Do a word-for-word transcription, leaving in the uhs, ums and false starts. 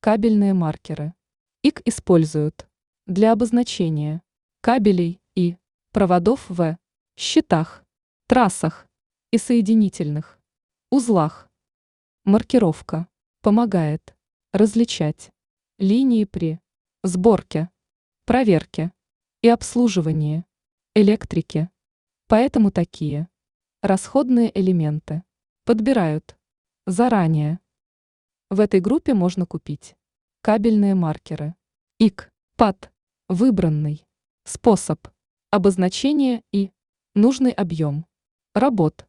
Кабельные маркеры. ИК используют для обозначения кабелей и проводов в щитах, трассах и соединительных узлах. Маркировка помогает различать линии при сборке, проверке и обслуживании электрики. Поэтому такие расходные элементы подбирают заранее. В этой группе можно купить кабельные маркеры ИК под выбранный способ обозначения и нужный объем работ.